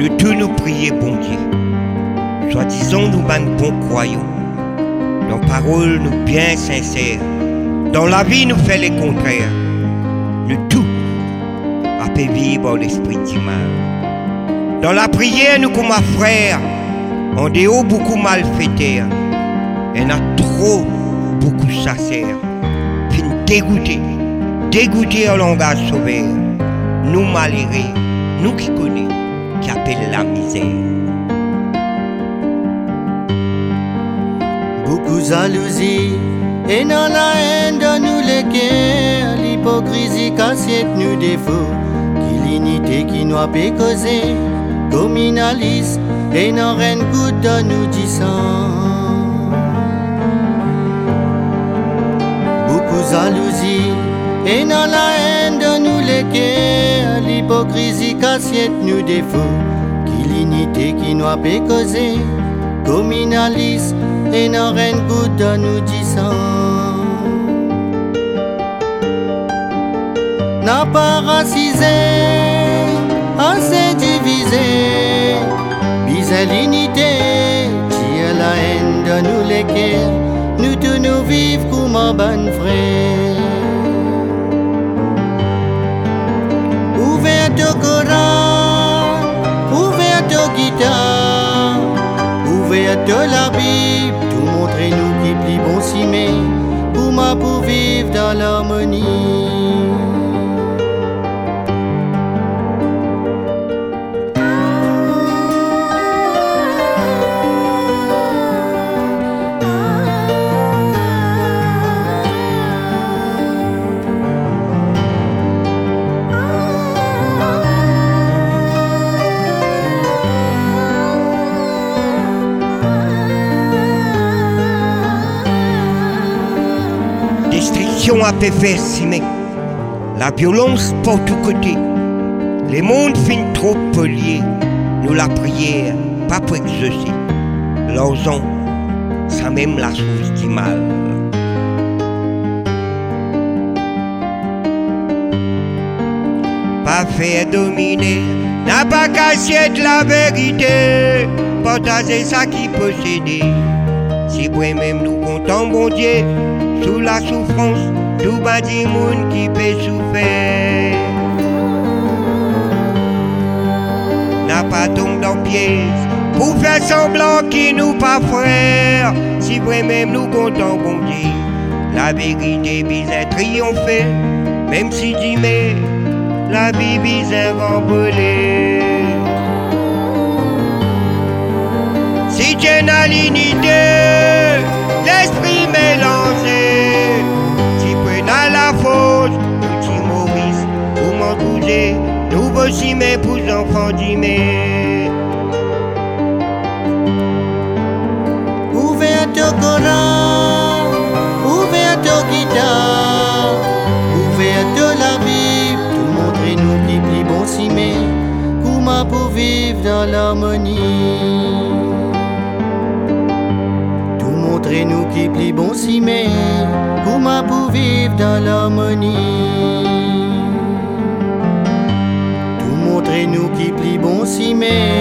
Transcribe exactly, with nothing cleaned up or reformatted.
nous tous nous prier, bon Dieu. Soi-disant, nous ban bons croyants. Dans paroles, nous bien sincères. Dans la vie, nous fait les contraires. Nous tout à fait vivre l'esprit du mal. Dans la prière, nous comme frères, en dehors beaucoup malfaiteurs. Il y en a trop, beaucoup sincères. Fin dégoûté, dégoûté au langage sauveur. Nous malheureux, nous qui connaissons, qui appellent la misère. Beaucoup jalousie, et dans la haine de nous les guerres, l'hypocrisie cassette nous défauts, qui l'unité qui nous a causé, communaliste, et dans rien goutte de nous disant. Beaucoup jalousie, et dans la haine de nous les guerres, l'hypocrisie cassette nous défauts, qui l'unité qui nous a causé, communaliste, et n'en rien goutte de nous disant. N'a pas racisé, assez divisé, bise l'unité, tire la haine de nous les cœurs, nous tous nous vivons comme un bon frère. Ouvert au Coran, ouvert au guitare, ouvert de la Bible, tout montrez-nous qui plie bon cimé, pour ma pour vivre dans l'harmonie. Destruction a fait faire cimer, la violence pour tous côtés. Les mondes finissent trop poliés, nous la prière, pas pour exaucer. L'argent, ça même la chose du mal. Pas faire dominer, n'a pas caché de la vérité, partager ça qui possédait. Si moi-même nous comptons, bon Dieu, sous la souffrance, tout bas du monde qui peut souffrir. N'a pas tombé dans pièce pour faire semblant qui nous pas frères. Si moi-même nous comptons, bon Dieu, la vérité bizarre triompher. Même si dis-moi, la vie bizarre rembrûlée. Si tu es dans l'unité, l'esprit mélangé, si prenons la faute, nous dit Maurice, pour m'en bouger, nous voici mes pour enfants d'Imé. Ouvert au Coran, ouvert au guitare, ouvert de la Bible, tout montrez-nous qui plie bon cimé, comment pour vivre dans l'harmonie. Montrez-nous qui plie bon cimé, comment pour vivre dans l'harmonie. Tout montrez-nous qui plie bon cimé,